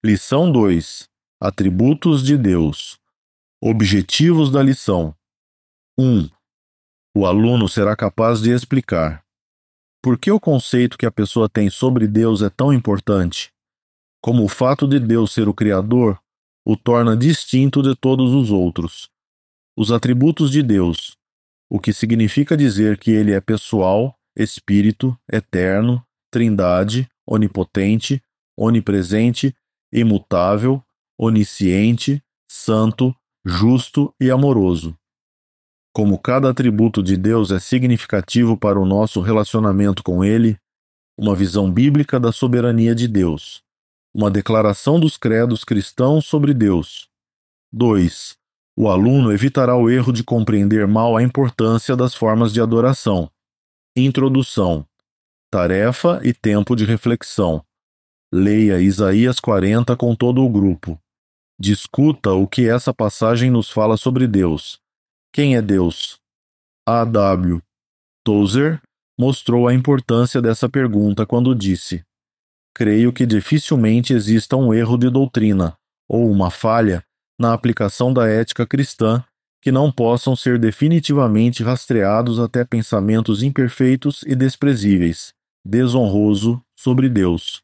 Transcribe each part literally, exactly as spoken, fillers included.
Lição dois. Atributos de Deus. Objetivos da lição. um. O aluno será capaz de explicar. Por que o conceito que a pessoa tem sobre Deus é tão importante? Como o fato de Deus ser o Criador o torna distinto de todos os outros. Os atributos de Deus, o que significa dizer que ele é pessoal, espírito, eterno, trindade, onipotente, onipresente, imutável, onisciente, santo, justo e amoroso. Como cada atributo de Deus é significativo para o nosso relacionamento com Ele, uma visão bíblica da soberania de Deus, uma declaração dos credos cristãos sobre Deus. dois. O aluno evitará o erro de compreender mal a importância das formas de adoração. Introdução. Tarefa e tempo de reflexão. Leia Isaías quarenta com todo o grupo. Discuta o que essa passagem nos fala sobre Deus. Quem é Deus? A W Tozer mostrou a importância dessa pergunta quando disse: creio que dificilmente exista um erro de doutrina, ou uma falha, na aplicação da ética cristã, que não possam ser definitivamente rastreados até pensamentos imperfeitos e desprezíveis, desonroso, sobre Deus.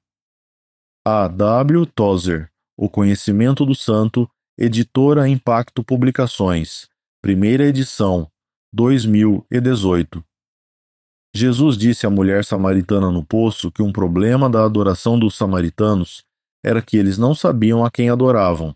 A W Tozer, O Conhecimento do Santo, editora Impacto Publicações, primeira edição, dois mil e dezoito. Jesus disse à mulher samaritana no poço que um problema da adoração dos samaritanos era que eles não sabiam a quem adoravam.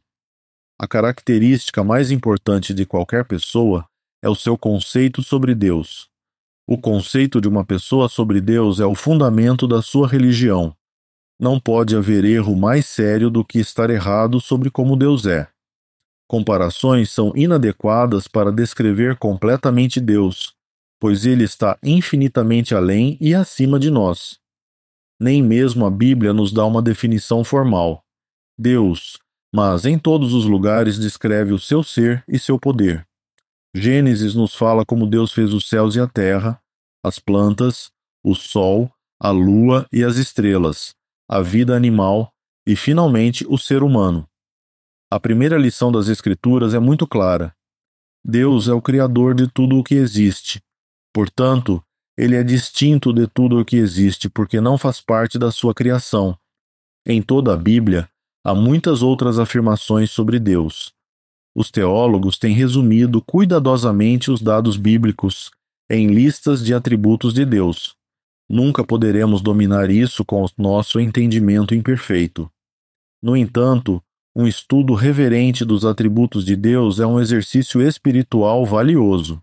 A característica mais importante de qualquer pessoa é o seu conceito sobre Deus. O conceito de uma pessoa sobre Deus é o fundamento da sua religião. Não pode haver erro mais sério do que estar errado sobre como Deus é. Comparações são inadequadas para descrever completamente Deus, pois Ele está infinitamente além e acima de nós. Nem mesmo a Bíblia nos dá uma definição formal. Deus, mas em todos os lugares descreve o seu ser e seu poder. Gênesis nos fala como Deus fez os céus e a terra, as plantas, o sol, a lua e as estrelas, a vida animal e, finalmente, o ser humano. A primeira lição das Escrituras é muito clara. Deus é o Criador de tudo o que existe. Portanto, Ele é distinto de tudo o que existe porque não faz parte da sua criação. Em toda a Bíblia, há muitas outras afirmações sobre Deus. Os teólogos têm resumido cuidadosamente os dados bíblicos em listas de atributos de Deus. Nunca poderemos dominar isso com o nosso entendimento imperfeito. No entanto, um estudo reverente dos atributos de Deus é um exercício espiritual valioso.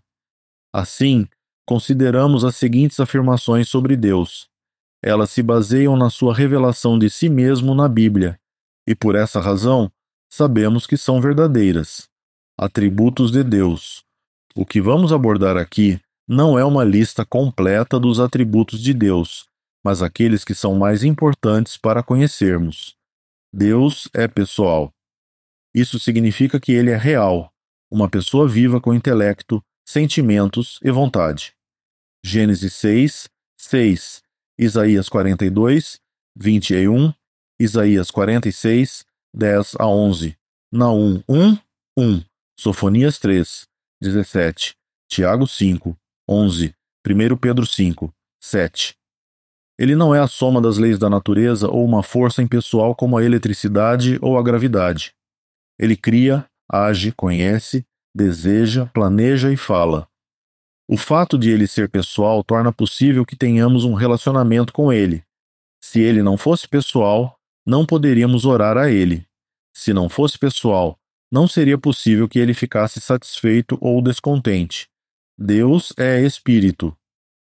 Assim, consideramos as seguintes afirmações sobre Deus. Elas se baseiam na sua revelação de si mesmo na Bíblia, e por essa razão, sabemos que são verdadeiras. Atributos de Deus. O que vamos abordar aqui não é uma lista completa dos atributos de Deus, mas aqueles que são mais importantes para conhecermos. Deus é pessoal. Isso significa que ele é real, uma pessoa viva com intelecto, sentimentos e vontade. Gênesis seis, seis, Isaías quarenta e dois, vinte e um, Isaías quarenta e seis, dez a onze, Naum um, um, Sofonias três, dezessete, Tiago cinco, onze, primeiro Pedro cinco, sete. Ele não é a soma das leis da natureza ou uma força impessoal como a eletricidade ou a gravidade. Ele cria, age, conhece, deseja, planeja e fala. O fato de ele ser pessoal torna possível que tenhamos um relacionamento com ele. Se ele não fosse pessoal, não poderíamos orar a ele. Se não fosse pessoal, não seria possível que ele ficasse satisfeito ou descontente. Deus é espírito.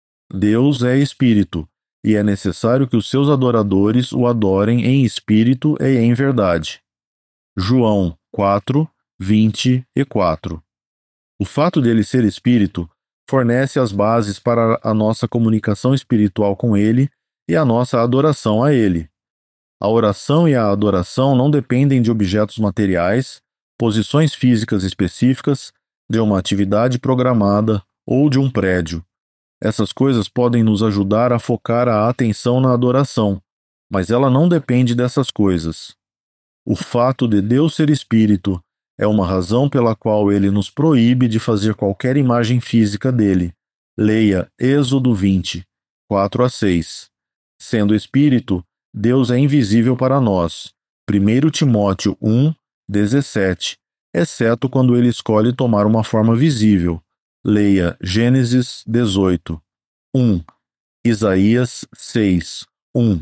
Deus é espírito, e é necessário que os seus adoradores o adorem em espírito e em verdade. João quatro, vinte e quatro. O fato de ele ser espírito fornece as bases para a nossa comunicação espiritual com ele e a nossa adoração a ele. A oração e a adoração não dependem de objetos materiais, posições físicas específicas, de uma atividade programada ou de um prédio. Essas coisas podem nos ajudar a focar a atenção na adoração, mas ela não depende dessas coisas. O fato de Deus ser espírito é uma razão pela qual ele nos proíbe de fazer qualquer imagem física dele. Leia Êxodo vinte, quatro a seis. Sendo espírito, Deus é invisível para nós. primeiro Timóteo um, dezessete. Exceto quando ele escolhe tomar uma forma visível. Leia Gênesis dezoito, um. Isaías seis, um.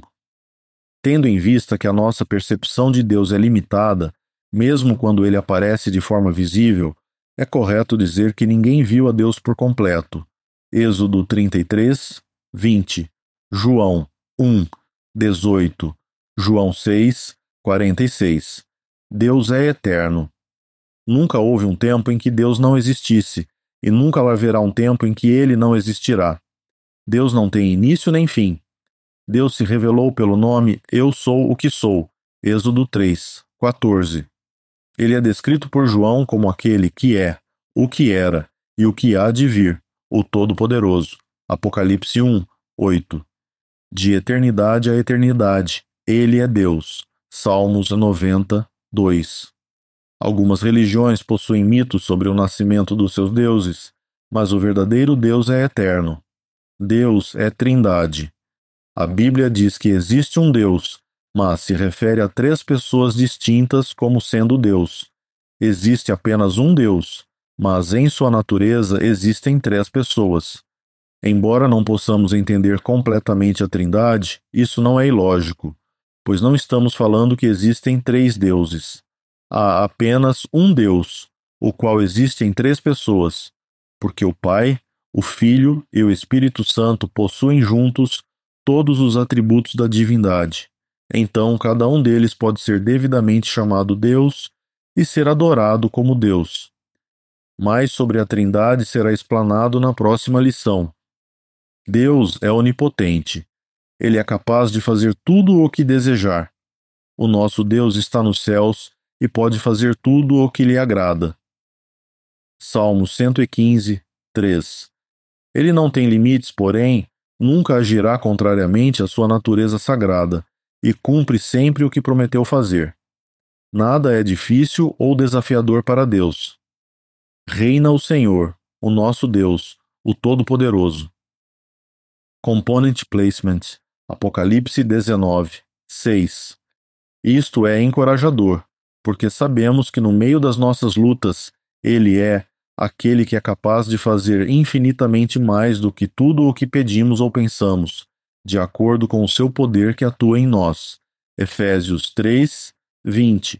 Tendo em vista que a nossa percepção de Deus é limitada, mesmo quando ele aparece de forma visível, é correto dizer que ninguém viu a Deus por completo. Êxodo trinta e três, vinte. João um, dezoito. João seis, quarenta e seis. Deus é eterno. Nunca houve um tempo em que Deus não existisse, e nunca haverá um tempo em que ele não existirá. Deus não tem início nem fim. Deus se revelou pelo nome Eu Sou o que Sou, Êxodo três, quatorze. Ele é descrito por João como aquele que é, o que era e o que há de vir, o Todo-Poderoso, Apocalipse um, oito. De eternidade a eternidade, ele é Deus, Salmos noventa, dois. Algumas religiões possuem mitos sobre o nascimento dos seus deuses, mas o verdadeiro Deus é eterno. Deus é Trindade. A Bíblia diz que existe um Deus, mas se refere a três pessoas distintas como sendo Deus. Existe apenas um Deus, mas em sua natureza existem três pessoas. Embora não possamos entender completamente a Trindade, isso não é ilógico, pois não estamos falando que existem três deuses. Há apenas um Deus, o qual existe em três pessoas, porque o Pai, o Filho e o Espírito Santo possuem juntos todos os atributos da divindade. Então, cada um deles pode ser devidamente chamado Deus e ser adorado como Deus. Mais sobre a Trindade será explanado na próxima lição. Deus é onipotente. Ele é capaz de fazer tudo o que desejar. O nosso Deus está nos céus e pode fazer tudo o que lhe agrada. Salmo cento e quinze, três. Ele não tem limites, porém, nunca agirá contrariamente à sua natureza sagrada, e cumpre sempre o que prometeu fazer. Nada é difícil ou desafiador para Deus. Reina o Senhor, o nosso Deus, o Todo-Poderoso. Component Placement, Apocalipse dezenove, seis. Isto é encorajador, porque sabemos que no meio das nossas lutas, Ele é aquele que é capaz de fazer infinitamente mais do que tudo o que pedimos ou pensamos, de acordo com o seu poder que atua em nós. Efésios três, vinte.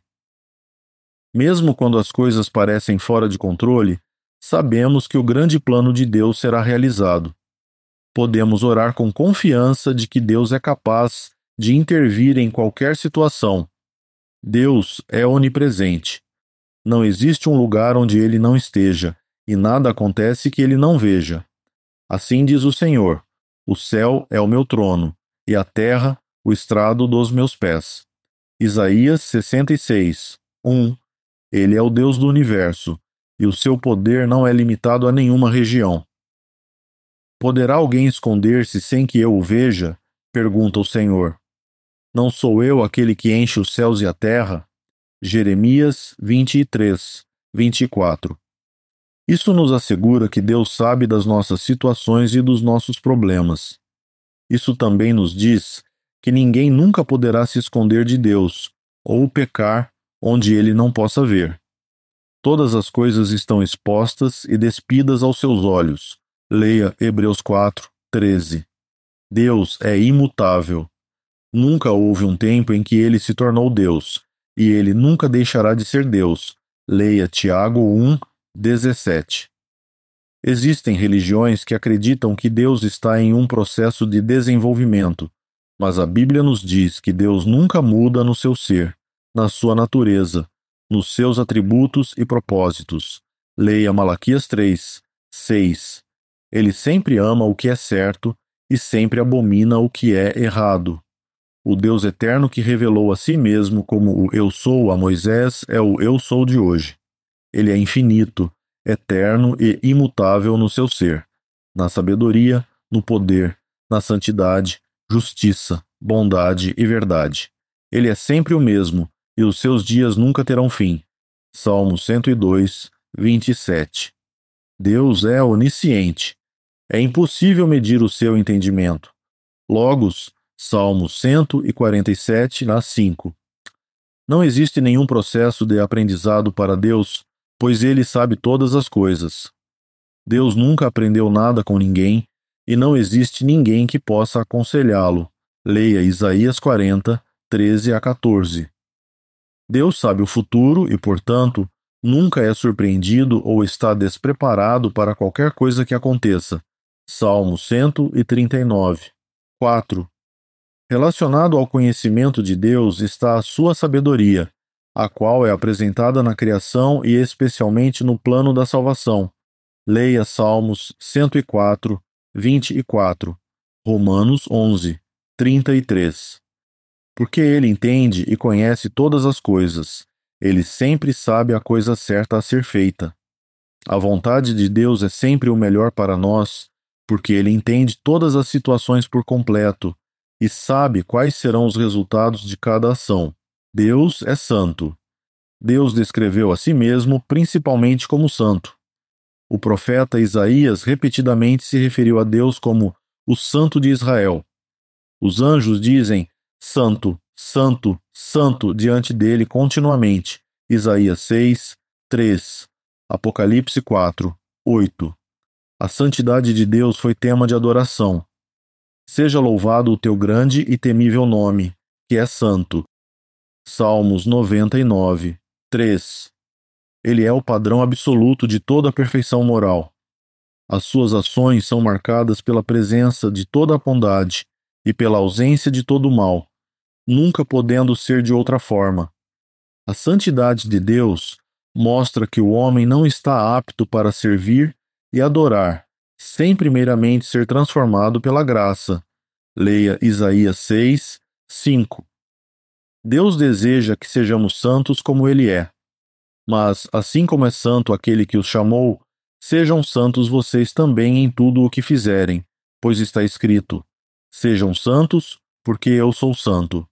Mesmo quando as coisas parecem fora de controle, sabemos que o grande plano de Deus será realizado. Podemos orar com confiança de que Deus é capaz de intervir em qualquer situação. Deus é onipresente. Não existe um lugar onde ele não esteja, e nada acontece que ele não veja. Assim diz o Senhor: o céu é o meu trono, e a terra o estrado dos meus pés. Isaías sessenta e seis, um. Ele é o Deus do universo, e o seu poder não é limitado a nenhuma região. Poderá alguém esconder-se sem que eu o veja? Pergunta o Senhor. Não sou eu aquele que enche os céus e a terra? Jeremias vinte e três, vinte e quatro. Isso nos assegura que Deus sabe das nossas situações e dos nossos problemas. Isso também nos diz que ninguém nunca poderá se esconder de Deus ou pecar onde ele não possa ver. Todas as coisas estão expostas e despidas aos seus olhos. Leia Hebreus quatro, treze. Deus é imutável. Nunca houve um tempo em que ele se tornou Deus, e ele nunca deixará de ser Deus. Leia Tiago um, dezessete. Existem religiões que acreditam que Deus está em um processo de desenvolvimento, mas a Bíblia nos diz que Deus nunca muda no seu ser, na sua natureza, nos seus atributos e propósitos. Leia Malaquias três, seis. Ele sempre ama o que é certo e sempre abomina o que é errado. O Deus eterno que revelou a si mesmo como o Eu Sou a Moisés é o Eu Sou de hoje. Ele é infinito, eterno e imutável no seu ser, na sabedoria, no poder, na santidade, justiça, bondade e verdade. Ele é sempre o mesmo, e os seus dias nunca terão fim. Salmo cento e dois, vinte e sete. Deus é onisciente. É impossível medir o seu entendimento. Logos, Salmo cento e quarenta e sete, cinco. Não existe nenhum processo de aprendizado para Deus, pois Ele sabe todas as coisas. Deus nunca aprendeu nada com ninguém, e não existe ninguém que possa aconselhá-lo. Leia Isaías quarenta, treze a quatorze. Deus sabe o futuro e, portanto, nunca é surpreendido ou está despreparado para qualquer coisa que aconteça. Salmo cento e trinta e nove. quatro. Relacionado ao conhecimento de Deus está a sua sabedoria, a qual é apresentada na criação e especialmente no plano da salvação. Leia Salmos cento e quatro, vinte e quatro, Romanos onze, trinta e três. Porque ele entende e conhece todas as coisas, ele sempre sabe a coisa certa a ser feita. A vontade de Deus é sempre o melhor para nós, porque ele entende todas as situações por completo e sabe quais serão os resultados de cada ação. Deus é santo. Deus descreveu a si mesmo principalmente como santo. O profeta Isaías repetidamente se referiu a Deus como o Santo de Israel. Os anjos dizem santo, santo, santo diante dele continuamente. Isaías seis, três, Apocalipse quatro, oito. A santidade de Deus foi tema de adoração. Seja louvado o teu grande e temível nome, que é santo. Salmos noventa e nove, três. Ele é o padrão absoluto de toda a perfeição moral. As suas ações são marcadas pela presença de toda a bondade e pela ausência de todo o mal, nunca podendo ser de outra forma. A santidade de Deus mostra que o homem não está apto para servir e adorar, sem primeiramente ser transformado pela graça. Leia Isaías seis, cinco. Deus deseja que sejamos santos como Ele é. Mas, assim como é santo aquele que os chamou, sejam santos vocês também em tudo o que fizerem, pois está escrito: sejam santos, porque eu sou santo.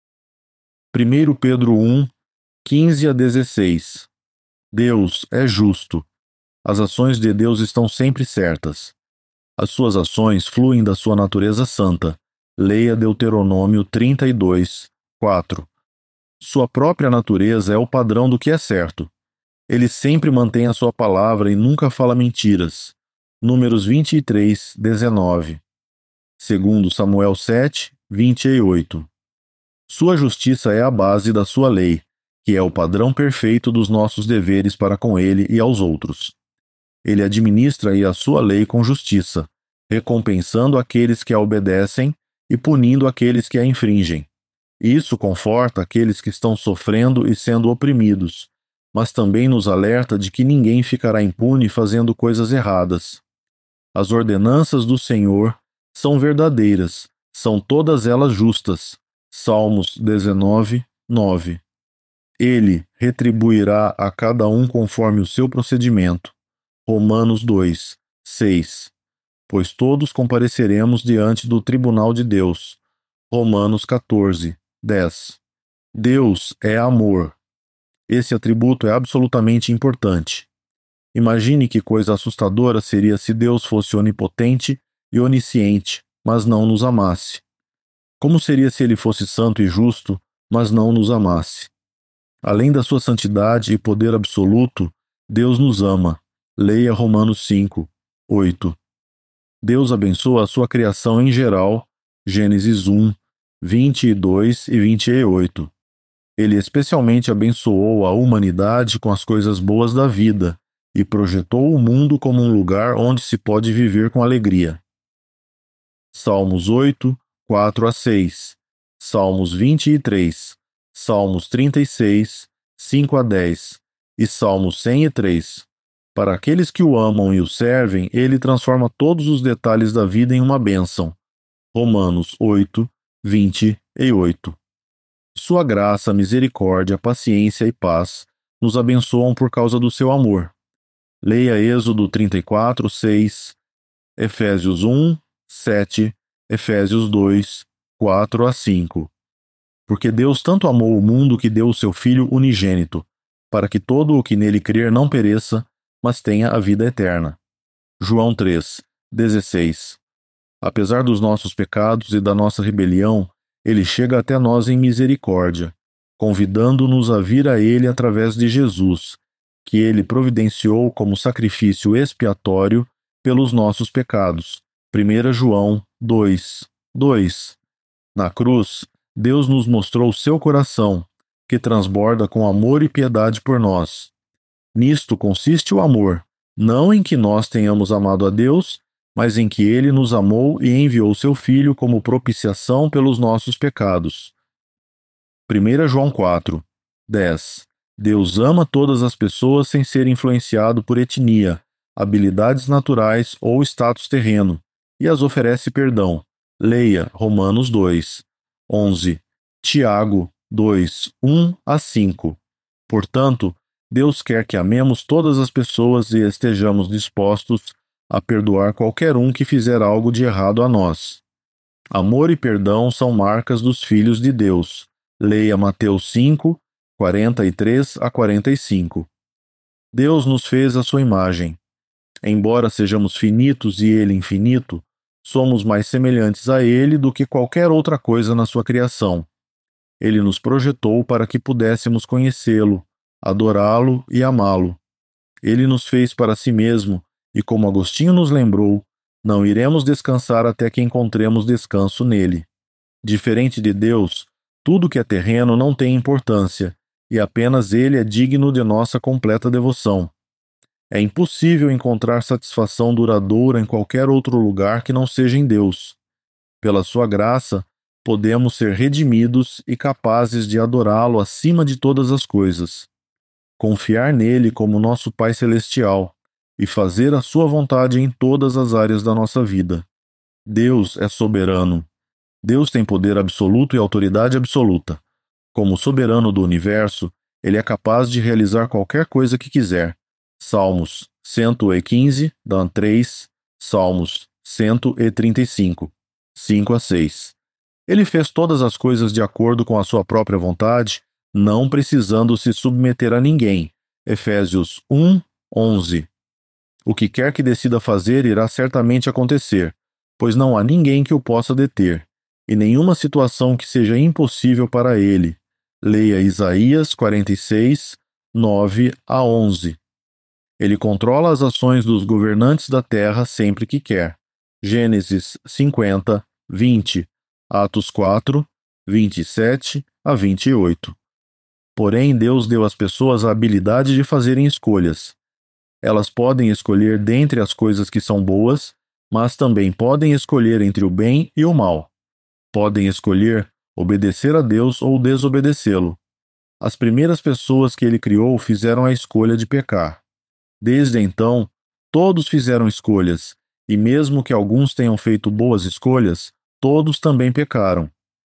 primeiro Pedro um, quinze a dezesseis. Deus é justo. As ações de Deus estão sempre certas. As suas ações fluem da sua natureza santa. Leia Deuteronômio trinta e dois, quatro. Sua própria natureza é o padrão do que é certo. Ele sempre mantém a sua palavra e nunca fala mentiras. Números vinte e três, dezenove. Segundo Samuel sete, vinte e oito. Sua justiça é a base da sua lei, que é o padrão perfeito dos nossos deveres para com ele e aos outros. Ele administra aí a sua lei com justiça, recompensando aqueles que a obedecem e punindo aqueles que a infringem. Isso conforta aqueles que estão sofrendo e sendo oprimidos, mas também nos alerta de que ninguém ficará impune fazendo coisas erradas. As ordenanças do Senhor são verdadeiras, são todas elas justas. Salmos dezenove, nove. Ele retribuirá a cada um conforme o seu procedimento. Romanos dois, seis. Pois todos compareceremos diante do tribunal de Deus. Romanos quatorze, dez. Deus é amor. Esse atributo é absolutamente importante. Imagine que coisa assustadora seria se Deus fosse onipotente e onisciente, mas não nos amasse. Como seria se ele fosse santo e justo, mas não nos amasse? Além da sua santidade e poder absoluto, Deus nos ama. Leia Romanos cinco, oito. Deus abençoa a sua criação em geral. Gênesis um, vinte e dois e vinte e oito. Ele especialmente abençoou a humanidade com as coisas boas da vida e projetou o mundo como um lugar onde se pode viver com alegria. Salmos oito, quatro a seis. Salmos vinte e três. Salmos trinta e seis, cinco a dez. E Salmos cem e três. Para aqueles que o amam e o servem, ele transforma todos os detalhes da vida em uma bênção. Romanos oito, vinte e oito. Sua graça, misericórdia, paciência e paz nos abençoam por causa do seu amor. Leia Êxodo trinta e quatro, seis, Efésios um, sete, Efésios dois, quatro a cinco. Porque Deus tanto amou o mundo que deu o seu Filho unigênito, para que todo o que nele crer não pereça, mas tenha a vida eterna. João três, dezesseis. Apesar dos nossos pecados e da nossa rebelião, ele chega até nós em misericórdia, convidando-nos a vir a ele através de Jesus, que ele providenciou como sacrifício expiatório pelos nossos pecados. primeira João dois, dois. Na cruz, Deus nos mostrou seu coração, que transborda com amor e piedade por nós. Nisto consiste o amor, não em que nós tenhamos amado a Deus, mas em que ele nos amou e enviou seu Filho como propiciação pelos nossos pecados. primeira João quatro, dez. Deus ama todas as pessoas sem ser influenciado por etnia, habilidades naturais ou status terreno, e as oferece perdão. Leia Romanos dois, onze. Tiago dois, um a cinco. Portanto, Deus quer que amemos todas as pessoas e estejamos dispostos a perdoar qualquer um que fizer algo de errado a nós. Amor e perdão são marcas dos filhos de Deus. Leia Mateus cinco, quarenta e três a quarenta e cinco. Deus nos fez à sua imagem. Embora sejamos finitos e ele infinito, somos mais semelhantes a ele do que qualquer outra coisa na sua criação. Ele nos projetou para que pudéssemos conhecê-lo, adorá-lo e amá-lo. Ele nos fez para si mesmo, e como Agostinho nos lembrou, não iremos descansar até que encontremos descanso nele. Diferente de Deus, tudo que é terreno não tem importância, e apenas ele é digno de nossa completa devoção. É impossível encontrar satisfação duradoura em qualquer outro lugar que não seja em Deus. Pela sua graça, podemos ser redimidos e capazes de adorá-lo acima de todas as coisas. Confiar nele como nosso Pai Celestial e fazer a sua vontade em todas as áreas da nossa vida. Deus é soberano. Deus tem poder absoluto e autoridade absoluta. Como soberano do universo, ele é capaz de realizar qualquer coisa que quiser. Salmos cento e quinze, Dan três, Salmos cento e trinta e cinco, cinco a seis. Ele fez todas as coisas de acordo com a sua própria vontade, não precisando se submeter a ninguém. Efésios um, onze. O que quer que decida fazer irá certamente acontecer, pois não há ninguém que o possa deter, e nenhuma situação que seja impossível para ele. Leia Isaías quarenta e seis, nove a onze. Ele controla as ações dos governantes da terra sempre que quer. Gênesis cinquenta, vinte, Atos quatro, vinte e sete a vinte e oito. Porém, Deus deu às pessoas a habilidade de fazerem escolhas. Elas podem escolher dentre as coisas que são boas, mas também podem escolher entre o bem e o mal. Podem escolher obedecer a Deus ou desobedecê-lo. As primeiras pessoas que ele criou fizeram a escolha de pecar. Desde então, todos fizeram escolhas, e mesmo que alguns tenham feito boas escolhas, todos também pecaram.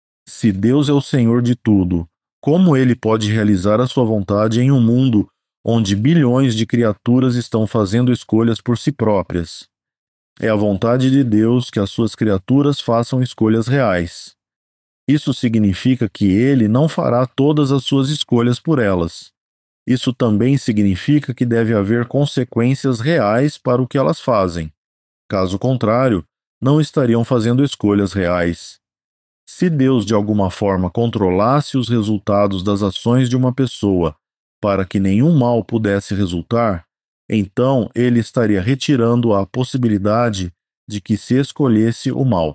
Se Deus é o Senhor de tudo, como ele pode realizar a sua vontade em um mundo onde bilhões de criaturas estão fazendo escolhas por si próprias? É a vontade de Deus que as suas criaturas façam escolhas reais. Isso significa que ele não fará todas as suas escolhas por elas. Isso também significa que deve haver consequências reais para o que elas fazem. Caso contrário, não estariam fazendo escolhas reais. Se Deus de alguma forma controlasse os resultados das ações de uma pessoa para que nenhum mal pudesse resultar, então ele estaria retirando a possibilidade de que se escolhesse o mal.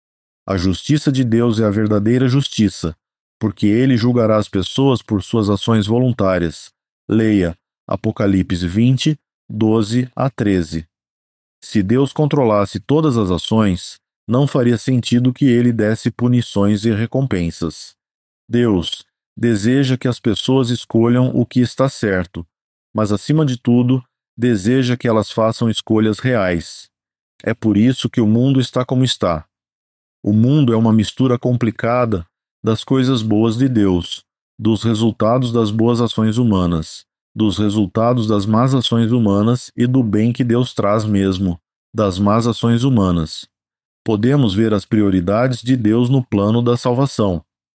A justiça de Deus é a verdadeira justiça, porque ele julgará as pessoas por suas ações voluntárias. Leia Apocalipse vinte, doze a treze. Se Deus controlasse todas as ações, não faria sentido que ele desse punições e recompensas. Deus deseja que as pessoas escolham o que está certo, mas acima de tudo, deseja que elas façam escolhas reais. É por isso que o mundo está como está. O mundo é uma mistura complicada das coisas boas de Deus, dos resultados das boas ações humanas, dos resultados das más ações humanas e do bem que Deus traz mesmo, das más ações humanas. Podemos ver as prioridades de Deus no plano da salvação.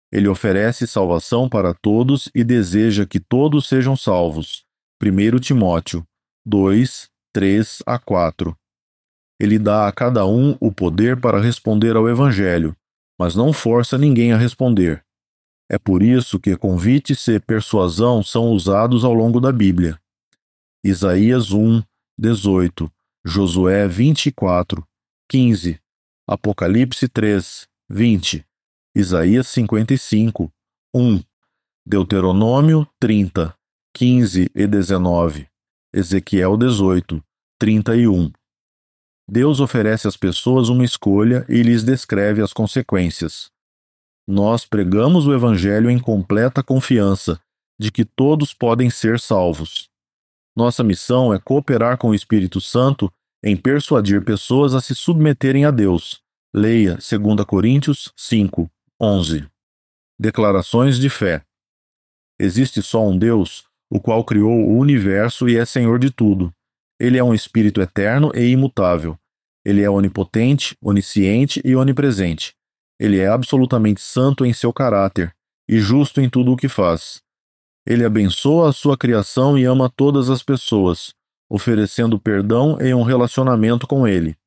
Ele oferece salvação para todos e deseja que todos sejam salvos. primeiro Timóteo dois, três a quatro. Ele dá a cada um o poder para responder ao Evangelho, mas não força ninguém a responder. É por isso que convites e persuasão são usados ao longo da Bíblia. Isaías um, dezoito, Josué vinte e quatro, quinze, Apocalipse três, vinte, Isaías cinquenta e cinco, um, Deuteronômio trinta, quinze e dezenove, Ezequiel dezoito, trinta e um. Deus oferece às pessoas uma escolha e lhes descreve as consequências. Nós pregamos o Evangelho em completa confiança de que todos podem ser salvos. Nossa missão é cooperar com o Espírito Santo em persuadir pessoas a se submeterem a Deus. Leia dois Coríntios cinco, onze. Declarações de fé. Existe só um Deus, o qual criou o universo e é Senhor de tudo. Ele é um Espírito eterno e imutável. Ele é onipotente, onisciente e onipresente. Ele é absolutamente santo em seu caráter e justo em tudo o que faz. Ele abençoa a sua criação e ama todas as pessoas, oferecendo perdão e um relacionamento com ele.